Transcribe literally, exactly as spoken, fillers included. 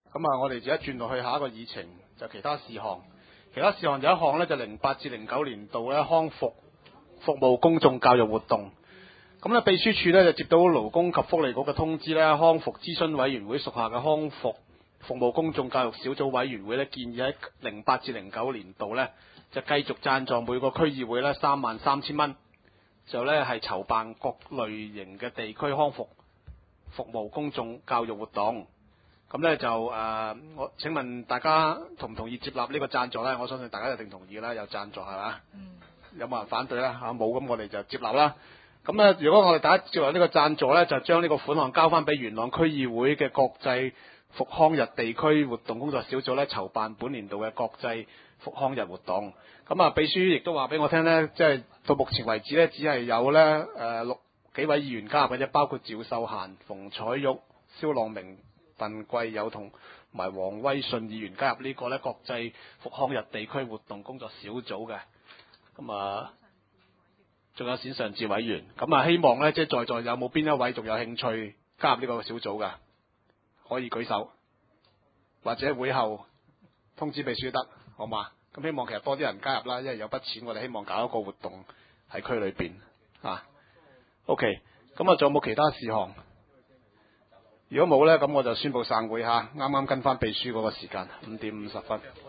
咁啊，我哋而家轉落去下一個議程，就其他事項。其他事項有一項呢，就零八至零九年度咧康復服務公眾教育活動。咁咧，秘書處咧就接到勞工及福利局嘅通知咧，康復諮詢委員會屬下嘅康復服務公眾教育小組委員會咧，建議喺零八至零九年度咧就繼續贊助每個區議會咧三萬三千蚊，就咧係籌辦各類型嘅地區康復服務公眾教育活動。咁咧就誒、呃，我請問大家同唔同意接納呢個贊助咧？我相信大家一定同意啦，有贊助係嘛？嗯。有冇人反對咧？嚇冇，咁我哋就接納啦。咁咧，如果我哋大家接納呢個贊助咧，就將呢個款項交翻俾元朗區議會嘅國際復康日地區活動工作小組咧，籌辦本年度嘅國際復康日活動。咁啊，秘書亦都話俾我聽咧，即係到目前為止咧，只係有咧誒六幾位議員加入嘅啫，包括趙秀嫻、馮彩玉、蕭朗明、鄧貴友同埋黃威信議員加入呢個咧國際復康日地區活動工作小組嘅。咁啊，仲有冼上志委員。咁啊，希望咧即係在座有冇邊一位仲有興趣加入呢個小組嘅，可以舉手，或者會後通知秘書得，好嘛？咁希望其實多啲人加入啦，因為有筆錢，我哋希望搞一個活動喺區裏邊啊。OK，咁啊，仲有冇其他事項？如果冇咧，咁我就宣佈散會嚇。啱啱跟翻秘書嗰個時間，五點五十分。